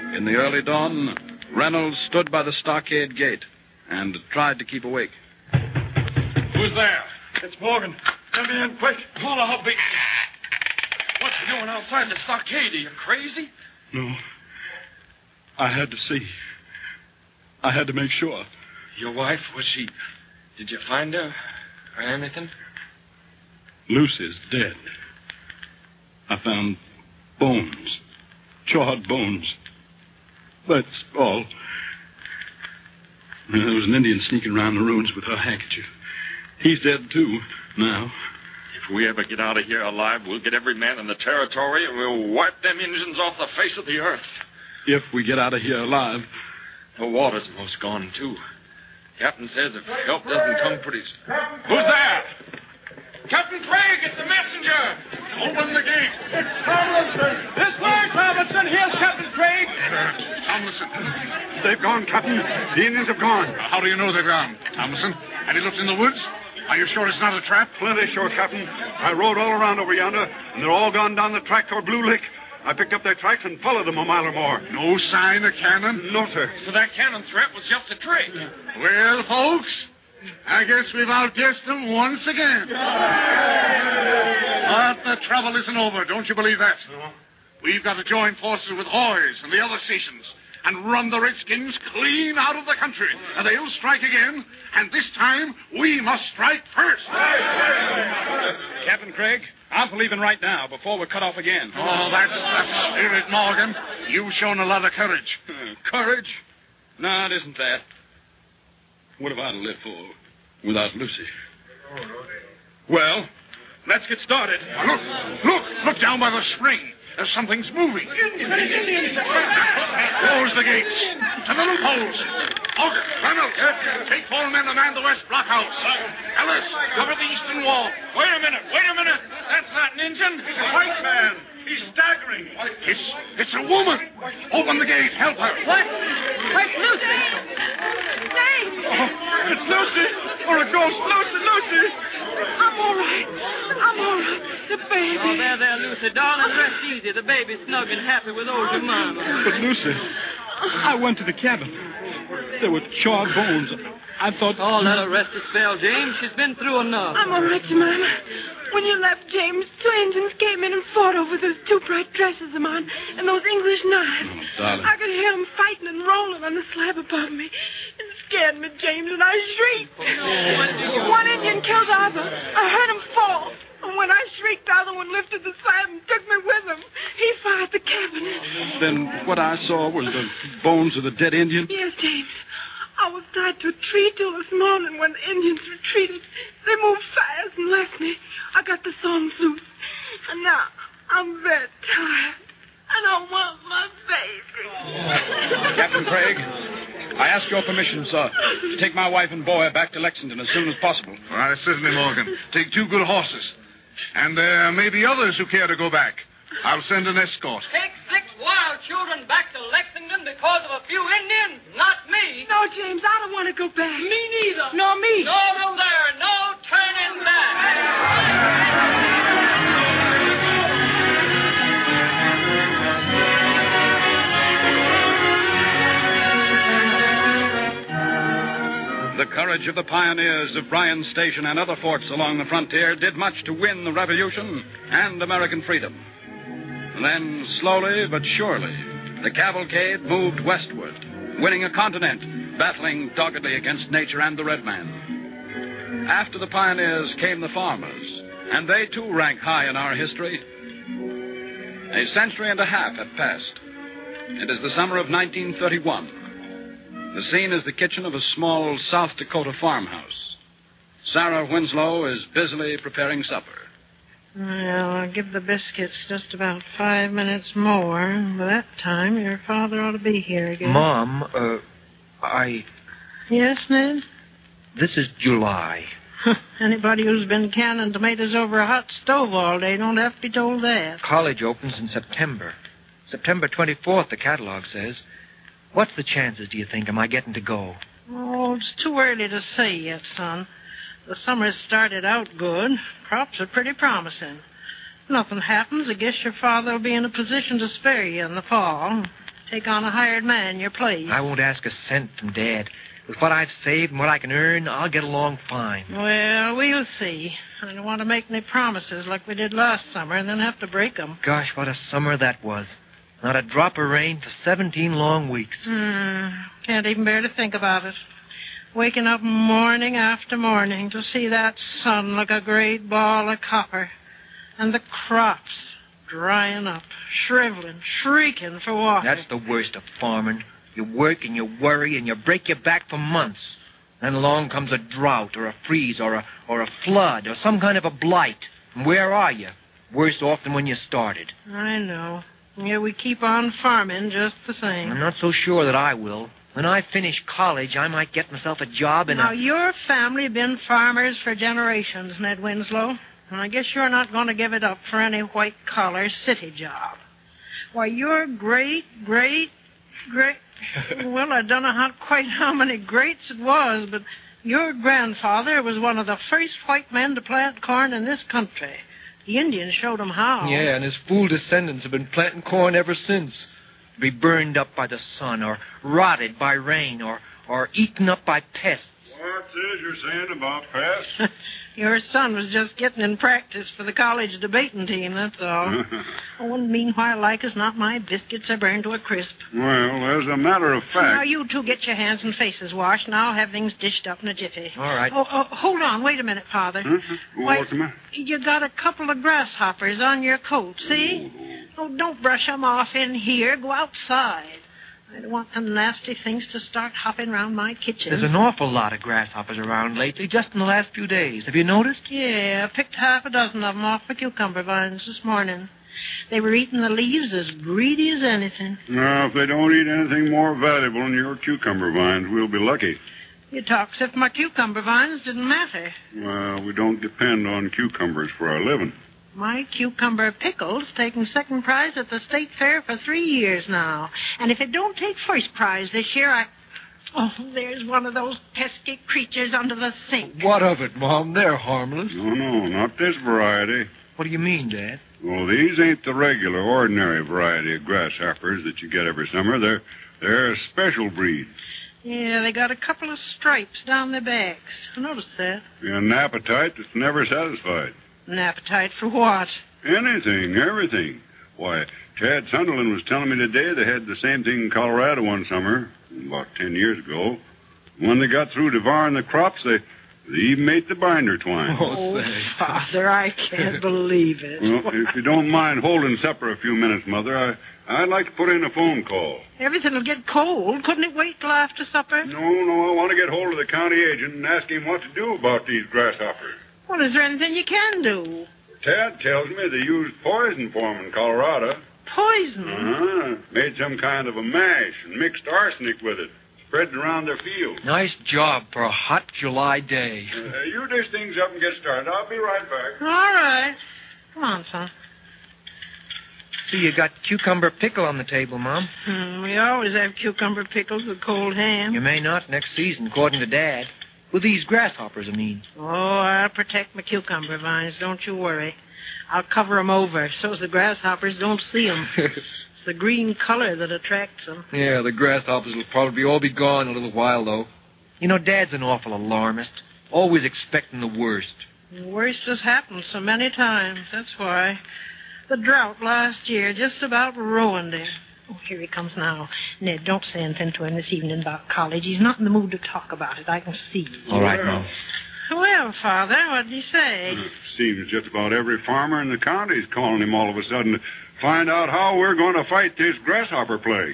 In the early dawn, Reynolds stood by the stockade gate and tried to keep awake. Who's there? It's Morgan. Let me in, quick. Hold up, Hubby. What you doing outside the stockade? Are you crazy? No. I had to see. I had to make sure. Your wife, was she... Did you find her or anything? Lucy's dead. I found bones. Charred bones. That's all. There was an Indian sneaking around the ruins with her handkerchief. He's dead, too, now. If we ever get out of here alive, we'll get every man in the territory and we'll wipe them Indians off the face of the earth. If we get out of here alive. The water's most gone, too. Captain says if help doesn't come pretty soon. Who's there? Captain Craig, it's the messenger. Open the gate. It's Tomlinson. This way, Tomlinson. Here's Captain Craig. Tomlinson. They've gone, Captain. The Indians have gone. How do you know they've gone, Tomlinson? Have you looked in the woods? Are you sure it's not a trap? Plenty sure, Captain. I rode all around over yonder, and they're all gone down the track toward Blue Lick. I picked up their tracks and followed them a mile or more. No sign of cannon? No, sir. So that cannon threat was just a trick. Well, folks, I guess we've outguessed them once again. But the trouble isn't over. Don't you believe that? No. We've got to join forces with Hoy's and the other stations and run the Redskins clean out of the country. And they'll strike again, and this time we must strike first. Captain Craig, I'm leaving right now before we're cut off again. Oh, that's the spirit, Morgan. You've shown a lot of courage. Courage? No, it isn't that. What have I to live for without Lucy? Well, let's get started. Look down by the spring. Something's moving. Close the gates. To the loopholes. Morgan, Reynolds, take 4 men to man the west blockhouse. Ellis, cover the eastern wall. Wait a minute. That's not an Indian. He's a white man. He's staggering. It's a woman. Open the gate. Help her. What? Where's Lucy? James! Oh, it's Lucy. Or a ghost. Lucy. I'm all right. The baby. Oh, there, Lucy. Darling, rest easy. The baby's snug and happy with old your mama. But, Lucy, I went to the cabin. There were charred bones. I thought... Oh, let her rest a spell, James. She's been through enough. I'm all right, Jemima. When you left, James, 2 Indians came in and fought over those 2 bright dresses of mine and those English knives. Oh, darling. I could hear them fighting and rolling on the slab above me. It scared me, James, and I shrieked. One Indian killed the other. I heard him fall. And when I shrieked, the other one lifted the slab and took me with him. He fired the cabin. Then what I saw was the bones of the dead Indian? Yes, James. I was tied to a tree till this morning when the Indians retreated. They moved fast and left me. I got the songs loose. And now I'm very tired. And I want my baby. Captain Craig, I ask your permission, sir, to take my wife and boy back to Lexington as soon as possible. All right, certainly, Morgan. Take 2 good horses. And there may be others who care to go back. I'll send an escort. Take 6 wild children back to Lexington because of a few Indians? Not me. No, James, I don't want to go back. Me neither. Nor me. No, there. No turning back. The courage of the pioneers of Bryan Station and other forts along the frontier did much to win the Revolution and American freedom. Then, slowly but surely, the cavalcade moved westward, winning a continent, battling doggedly against nature and the red man. After the pioneers came the farmers, and they too rank high in our history. A century and a half have passed. It is the summer of 1931. The scene is the kitchen of a small South Dakota farmhouse. Sarah Winslow is busily preparing supper. Well, I'll give the biscuits just about 5 minutes more. By that time, your father ought to be here again. Mom, Yes, Ned? This is July. Anybody who's been canning tomatoes over a hot stove all day don't have to be told that. College opens in September. September 24th, the catalog says. What's the chances, do you think, am I getting to go? Oh, it's too early to say yet, son. The summer's started out good. Crops are pretty promising. Nothing happens, I guess your father will be in a position to spare you in the fall. Take on a hired man in your place. I won't ask a cent from Dad. With what I've saved and what I can earn, I'll get along fine. Well, we'll see. I don't want to make any promises like we did last summer and then have to break them. Gosh, what a summer that was. Not a drop of rain for 17 long weeks. Can't even bear to think about it. Waking up morning after morning to see that sun like a great ball of copper. And the crops drying up, shriveling, shrieking for water. That's the worst of farming. You work and you worry and you break your back for months. Then along comes a drought or a freeze or a flood or some kind of a blight. And where are you? Worse off than when you started. I know. Yeah, we keep on farming just the same. I'm not so sure that I will. When I finish college, I might get myself a job in Now, your family have been farmers for generations, Ned Winslow. And I guess you're not going to give it up for any white-collar city job. Why, your great... Well, I don't know quite how many greats it was, but your grandfather was one of the first white men to plant corn in this country. The Indians showed him how. Yeah, and his fool descendants have been planting corn ever since. To be burned up by the sun, or rotted by rain, or eaten up by pests. What is you're saying about pests? Your son was just getting in practice for the college debating team, that's all. Oh, and meanwhile, like as not, my biscuits are burned to a crisp. Well, as a matter of fact... Now, you two get your hands and faces washed, and I'll have things dished up in a jiffy. All right. Oh, hold on. Wait a minute, Father. What's the matter? You got a couple of grasshoppers on your coat, see? Oh, don't brush them off in here. Go outside. I don't want them nasty things to start hopping around my kitchen. There's an awful lot of grasshoppers around lately, just in the last few days. Have you noticed? Yeah, I picked half a dozen of them off the cucumber vines this morning. They were eating the leaves as greedy as anything. Now, if they don't eat anything more valuable than your cucumber vines, we'll be lucky. You talk as if my cucumber vines didn't matter. Well, we don't depend on cucumbers for our living. My cucumber pickle's taken second prize at the state fair for 3 years now. And if it don't take first prize this year, Oh, there's one of those pesky creatures under the sink. What of it, Mom? They're harmless. No, not this variety. What do you mean, Dad? Well, these ain't the regular, ordinary variety of grasshoppers that you get every summer. They're a special breed. Yeah, they got a couple of stripes down their backs. I noticed that. An appetite that's never satisfied. An appetite for what? Anything, everything. Why, Chad Sunderland was telling me today they had the same thing in Colorado one summer, about 10 years ago. When they got through devouring the crops, they even ate the binder twine. Oh, Father, I can't believe it. Well, if you don't mind holding supper a few minutes, Mother, I'd like to put in a phone call. Everything will get cold. Couldn't it wait till after supper? No, I want to get hold of the county agent and ask him what to do about these grasshoppers. Well, is there anything you can do? Tad tells me they used poison for them in Colorado. Poison? Made some kind of a mash and mixed arsenic with it. Spread it around their field. Nice job for a hot July day. You dish things up and get started. I'll be right back. All right. Come on, son. See, you got cucumber pickle on the table, Mom. We always have cucumber pickles with cold ham. You may not next season, according to Dad. With these grasshoppers, I mean. Oh, I'll protect my cucumber vines. Don't you worry. I'll cover them over so the grasshoppers don't see them. It's the green color that attracts them. Yeah, the grasshoppers will probably all be gone in a little while, though. You know, Dad's an awful alarmist. Always expecting the worst. The worst has happened so many times. That's why. The drought last year just about ruined him. Oh, here he comes now. Ned, don't say anything to him this evening about college. He's not in the mood to talk about it. I can see. All right, Mom. Well, Father, what did he say? Seems just about every farmer in the county is calling him all of a sudden to find out how we're going to fight this grasshopper plague.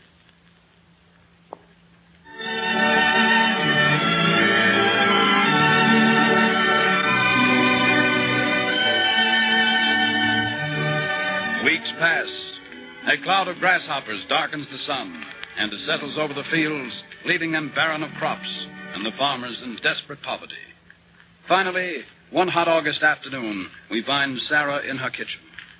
Weeks pass. A cloud of grasshoppers darkens the sun, and it settles over the fields, leaving them barren of crops, and the farmers in desperate poverty. Finally, one hot August afternoon, we find Sarah in her kitchen.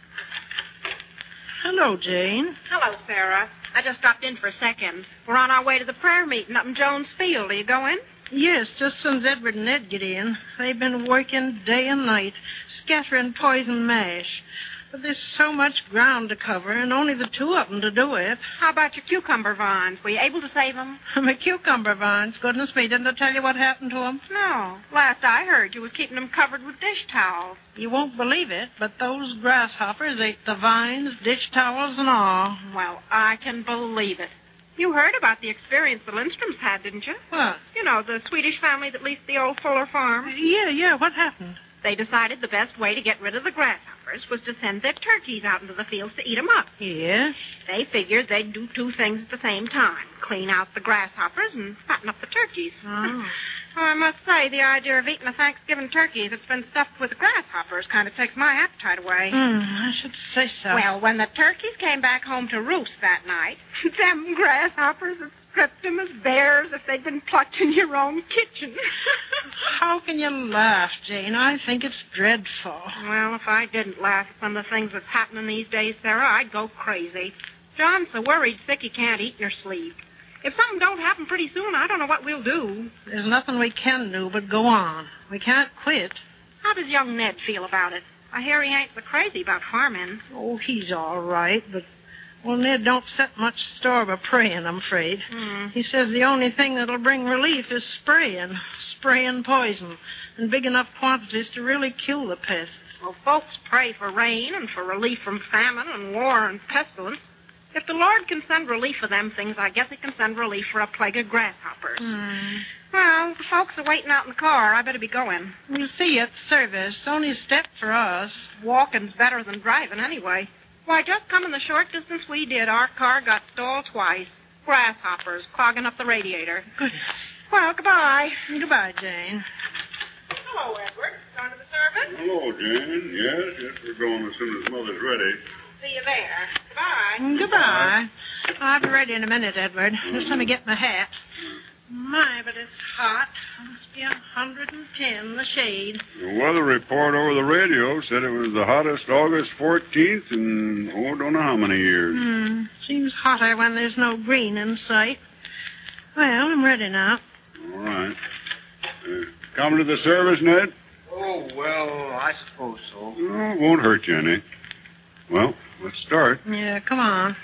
Hello, Jane. Hello, Sarah. I just stopped in for a second. We're on our way to the prayer meeting up in Jones Field. Are you going? Yes, just as soon as Edward and Ned get in. They've been working day and night, scattering poison mash. But there's so much ground to cover, and only the two of them to do it. How about your cucumber vines? Were you able to save them? My cucumber vines. Goodness me, didn't I tell you what happened to them? No. Last I heard, you were keeping them covered with dish towels. You won't believe it, but those grasshoppers ate the vines, dish towels, and all. Well, I can believe it. You heard about the experience the Lindstroms had, didn't you? What? You know, the Swedish family that leased the old Fuller farm. Yeah, what happened? They decided the best way to get rid of the grasshoppers was to send their turkeys out into the fields to eat them up. Yeah? They figured they'd do two things at the same time. Clean out the grasshoppers and fatten up the turkeys. Oh. I must say, the idea of eating a Thanksgiving turkey that's been stuffed with grasshoppers kind of takes my appetite away. I should say so. Well, when the turkeys came back home to roost that night, them grasshoppers had stripped them as bears if they'd been plucked in your own kitchen. How can you laugh, Jane? I think it's dreadful. Well, if I didn't laugh at some of the things that's happening these days, Sarah, I'd go crazy. John's so worried sick he can't eat in your sleep. If something don't happen pretty soon, I don't know what we'll do. There's nothing we can do but go on. We can't quit. How does young Ned feel about it? I hear he ain't so crazy about farming. Oh, he's all right, but... Well, Ned don't set much store by praying, I'm afraid. He says the only thing that'll bring relief is spraying poison in big enough quantities to really kill the pests. Well, folks pray for rain and for relief from famine and war and pestilence. If the Lord can send relief for them things, I guess he can send relief for a plague of grasshoppers. Well, the folks are waiting out in the car. I better be going. We'll see you at the service. Only a step for us. Walking's better than driving anyway. Why, just coming the short distance we did, our car got stalled twice. Grasshoppers clogging up the radiator. Goodness. Well, goodbye. Goodbye, Jane. Hello, Edward. Going to the service? Hello, Jane. Yes, we're going as soon as Mother's ready. See you there. Goodbye. Goodbye. I'll be ready in a minute, Edward. Just let me get my hat. My, but it's hot. Must be 110 in the shade. The weather report over the radio said it was the hottest August 14th in, don't know how many years. Seems hotter when there's no green in sight. Well, I'm ready now. All right. Come to the service, Ned? Oh, well, I suppose so. Oh, it won't hurt you any. Well, let's start. Yeah, come on.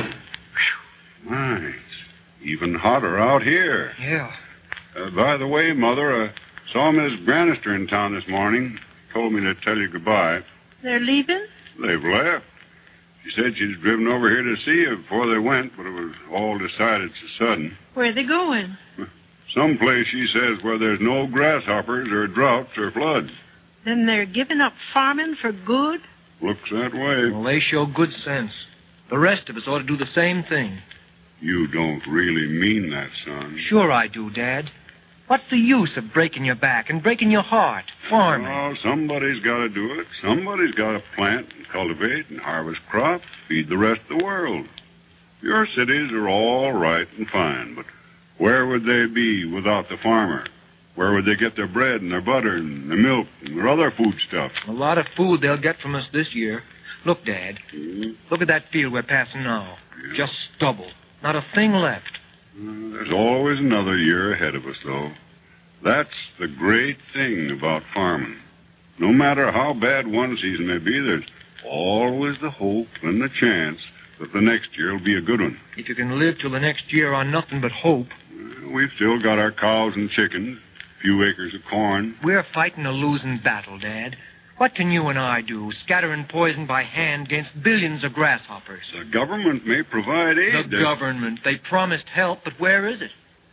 My, it's even hotter out here. Yeah. By the way, Mother, I saw Miss Granister in town this morning. Told me to tell you goodbye. They're leaving? They've left. She said she'd driven over here to see you before they went, but it was all decided so sudden. Where are they going? Someplace, she says, where there's no grasshoppers or droughts or floods. Then they're giving up farming for good? Looks that way. Well, they show good sense. The rest of us ought to do the same thing. You don't really mean that, son. Sure I do, Dad. What's the use of breaking your back and breaking your heart, farming? Oh, somebody's got to do it. Somebody's got to plant and cultivate and harvest crops, feed the rest of the world. Your cities are all right and fine, but where would they be without the farmer? Where would they get their bread and their butter and their milk and their other foodstuff? A lot of food they'll get from us this year. Look, Dad. Look at that field we're passing now. Yeah. Just stubble. Not a thing left. There's always another year ahead of us, though. That's the great thing about farming. No matter how bad one season may be, there's always the hope and the chance that the next year will be a good one. If you can live till the next year on nothing but hope. We've still got our cows and chickens, a few acres of corn. We're fighting a losing battle, Dad. What can you and I do, scattering poison by hand against billions of grasshoppers? The government may provide aid. The government. They promised help, but where is it?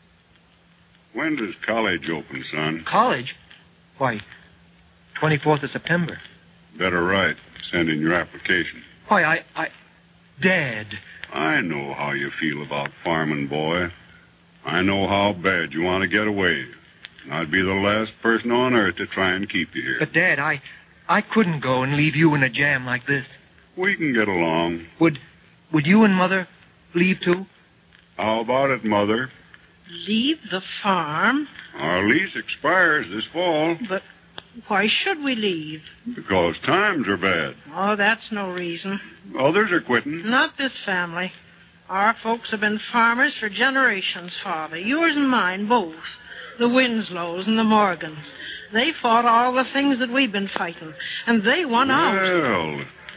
When does college open, son? College? Why, 24th of September. Better write. Send in your application. Why, Dad. I know how you feel about farming, boy. I know how bad you want to get away. I'd be the last person on earth to try and keep you here. But, Dad, I couldn't go and leave you in a jam like this. We can get along. Would you and Mother leave, too? How about it, Mother? Leave the farm? Our lease expires this fall. But why should we leave? Because times are bad. Oh, that's no reason. Others are quitting. Not this family. Our folks have been farmers for generations, Father. Yours and mine, both. The Winslows and the Morgans. They fought all the things that we've been fighting, and they won out. Well,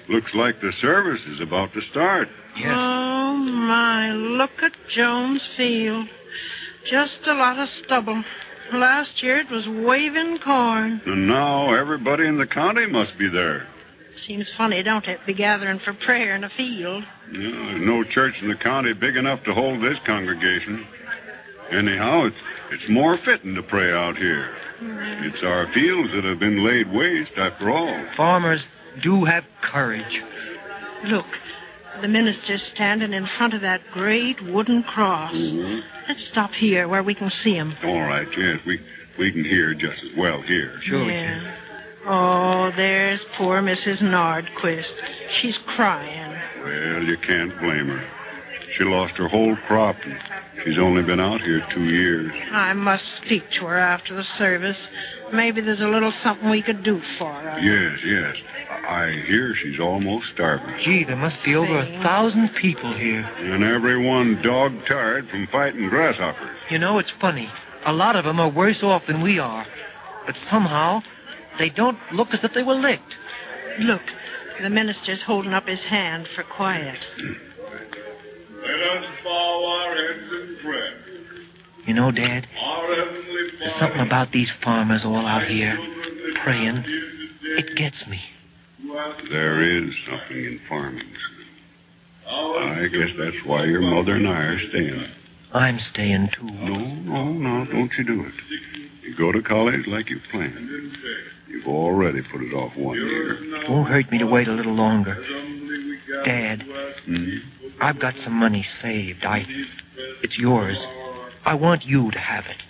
Looks like the service is about to start. Yes. Oh, my. Look at Jones Field. Just a lot of stubble. Last year it was waving corn. And now everybody in the county must be there. Seems funny, don't it, be gathering for prayer in a field? Yeah, there's no church in the county big enough to hold this congregation. Anyhow, it's more fitting to pray out here. It's our fields that have been laid waste, after all. Farmers do have courage. Look, the minister's standing in front of that great wooden cross. Mm-hmm. Let's stop here where we can see him. All right, yes, we can hear just as well here. Sure we can. Oh, there's poor Mrs. Nordquist. She's crying. Well, you can't blame her. She lost her whole crop, and she's only been out here 2 years. I must speak to her after the service. Maybe there's a little something we could do for her. Yes. I hear she's almost starving. Gee, there must be over 1,000 people here. And everyone dog-tired from fighting grasshoppers. You know, it's funny. A lot of them are worse off than we are. But somehow, they don't look as if they were licked. Look, the minister's holding up his hand for quiet. Let us bow our heads in prayer. You know, Dad, there's something about these farmers all out here praying. It gets me. There is something in farming, son. I guess that's why your mother and I are staying. I'm staying, too. No, don't you do it. You go to college like you planned. You've already put it off 1 year. It won't hurt me to wait a little longer. Dad, I've got some money saved. It's yours. I want you to have it.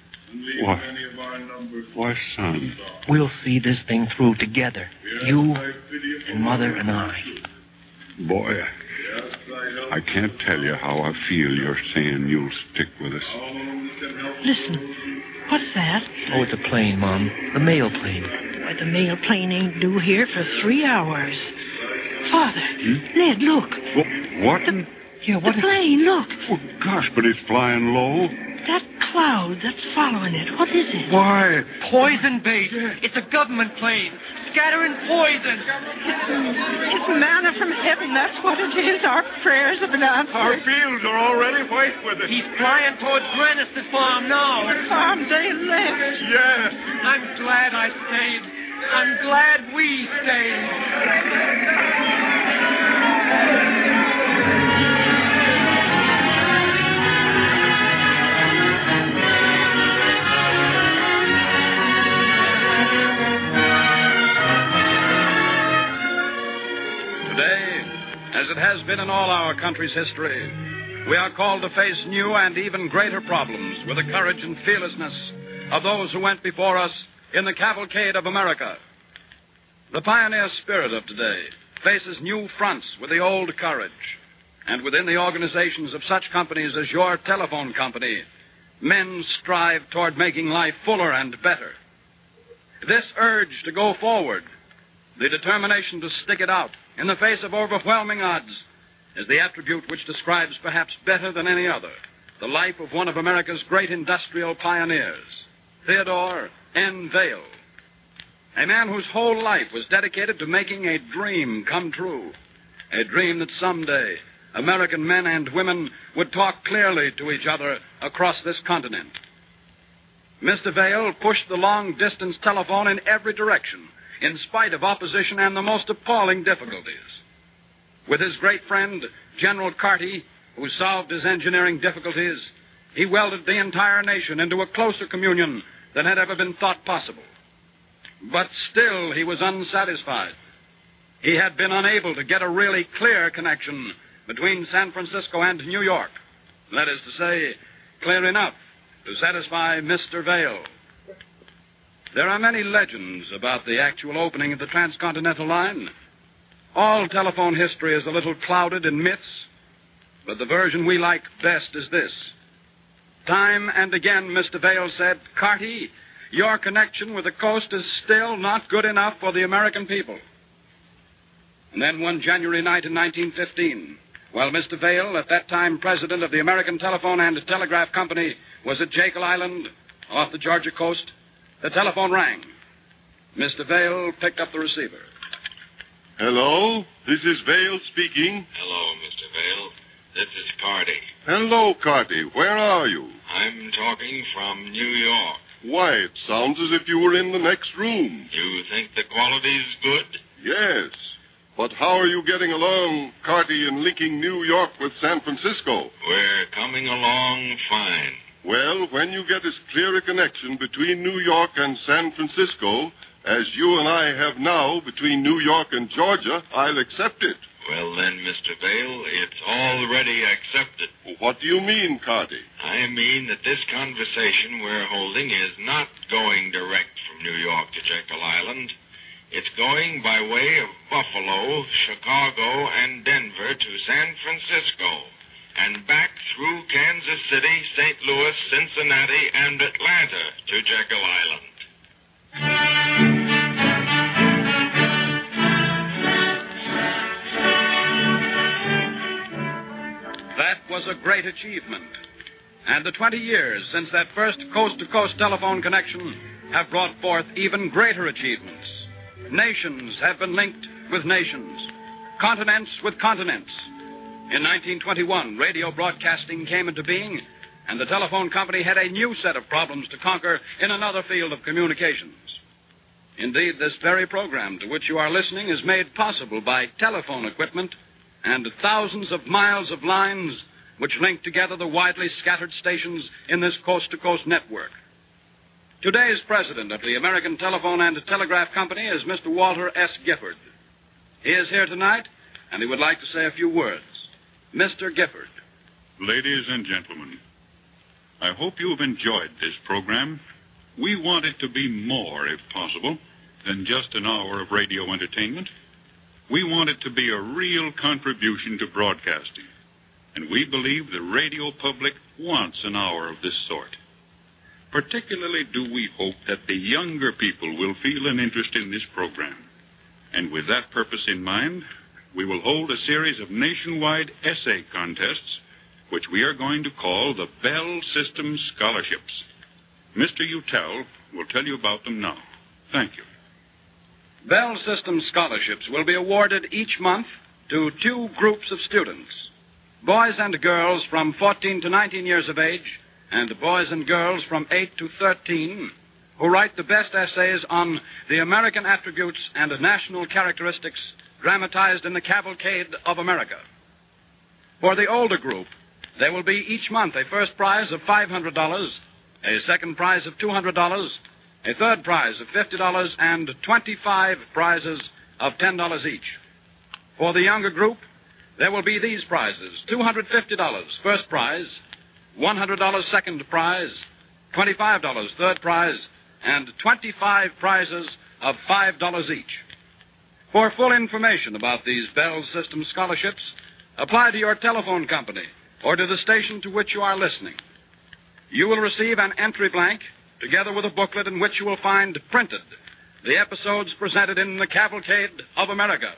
Why, son? We'll see this thing through together. You and Mother and I. Boy, I can't tell you how I feel you're saying you'll stick with us. Listen, what's that? Oh, it's a plane, Mom. The mail plane. Why, the mail plane ain't due here for 3 hours. Father, Ned, look. What? The plane, look. Oh, gosh, but it's flying low. That cloud that's following it, what is it? Why? Poison bait. It's a government plane. Scattering poison. It's manna from heaven, that's what it is. Our prayers have been answered. Our fields are already white with it. He's flying towards Granniston Farm now. The farm they left. Yes. I'm glad I stayed. I'm glad we stayed. As it has been in all our country's history, we are called to face new and even greater problems with the courage and fearlessness of those who went before us in the cavalcade of America. The pioneer spirit of today faces new fronts with the old courage, and within the organizations of such companies as your telephone company, men strive toward making life fuller and better. This urge to go forward, the determination to stick it out in the face of overwhelming odds, is the attribute which describes perhaps better than any other the life of one of America's great industrial pioneers, Theodore N. Vail, a man whose whole life was dedicated to making a dream come true, a dream that someday American men and women would talk clearly to each other across this continent. Mr. Vail pushed the long-distance telephone in every direction, in spite of opposition and the most appalling difficulties. With his great friend, General Carty, who solved his engineering difficulties, he welded the entire nation into a closer communion than had ever been thought possible. But still he was unsatisfied. He had been unable to get a really clear connection between San Francisco and New York. That is to say, clear enough to satisfy Mr. Vail. There are many legends about the actual opening of the transcontinental line. All telephone history is a little clouded in myths, but the version we like best is this. Time and again, Mr. Vail said, "Carty, your connection with the coast is still not good enough for the American people." And then one January night in 1915, while Mr. Vail, at that time president of the American Telephone and Telegraph Company, was at Jekyll Island off the Georgia coast, the telephone rang. Mr. Vail picked up the receiver. Hello, this is Vale speaking. Hello, Mr. Vale. This is Carty. Hello, Carty. Where are you? I'm talking from New York. Why, it sounds as if you were in the next room. You think the quality's good? Yes. But how are you getting along, Carty, in linking New York with San Francisco? We're coming along fine. Well, when you get as clear a connection between New York and San Francisco as you and I have now between New York and Georgia, I'll accept it. Well, then, Mr. Vale, it's already accepted. What do you mean, Carty? I mean that this conversation we're holding is not going direct from New York to Jekyll Island. It's going by way of Buffalo, Chicago, and Denver to San Francisco, and back through Kansas City, St. Louis, Cincinnati, and Atlanta to Jekyll Island. That was a great achievement. And the 20 years since that first coast-to-coast telephone connection have brought forth even greater achievements. Nations have been linked with nations, continents with continents. In 1921, radio broadcasting came into being, and the telephone company had a new set of problems to conquer in another field of communications. Indeed, this very program to which you are listening is made possible by telephone equipment and thousands of miles of lines which link together the widely scattered stations in this coast-to-coast network. Today's president of the American Telephone and Telegraph Company is Mr. Walter S. Gifford. He is here tonight, and he would like to say a few words. Mr. Gifford. Ladies and gentlemen, I hope you have enjoyed this program. We want it to be more, if possible, than just an hour of radio entertainment. We want it to be a real contribution to broadcasting. And we believe the radio public wants an hour of this sort. Particularly do we hope that the younger people will feel an interest in this program. And with that purpose in mind, we will hold a series of nationwide essay contests, which we are going to call the Bell System Scholarships. Mr. Utel will tell you about them now. Thank you. Bell System Scholarships will be awarded each month to two groups of students, boys and girls from 14 to 19 years of age, and boys and girls from 8 to 13, who write the best essays on the American attributes and national characteristics dramatized in the Cavalcade of America. For the older group, there will be each month a first prize of $500, a second prize of $200, a third prize of $50, and 25 prizes of $10 each. For the younger group, there will be these prizes: $250 first prize, $100 second prize, $25 third prize, and 25 prizes of $5 each. For full information about these Bell System Scholarships, apply to your telephone company or to the station to which you are listening. You will receive an entry blank together with a booklet in which you will find printed the episodes presented in the Cavalcade of America.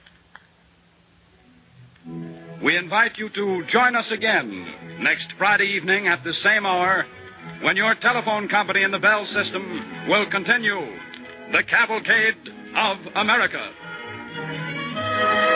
We invite you to join us again next Friday evening at the same hour when your telephone company in the Bell System will continue the Cavalcade of America.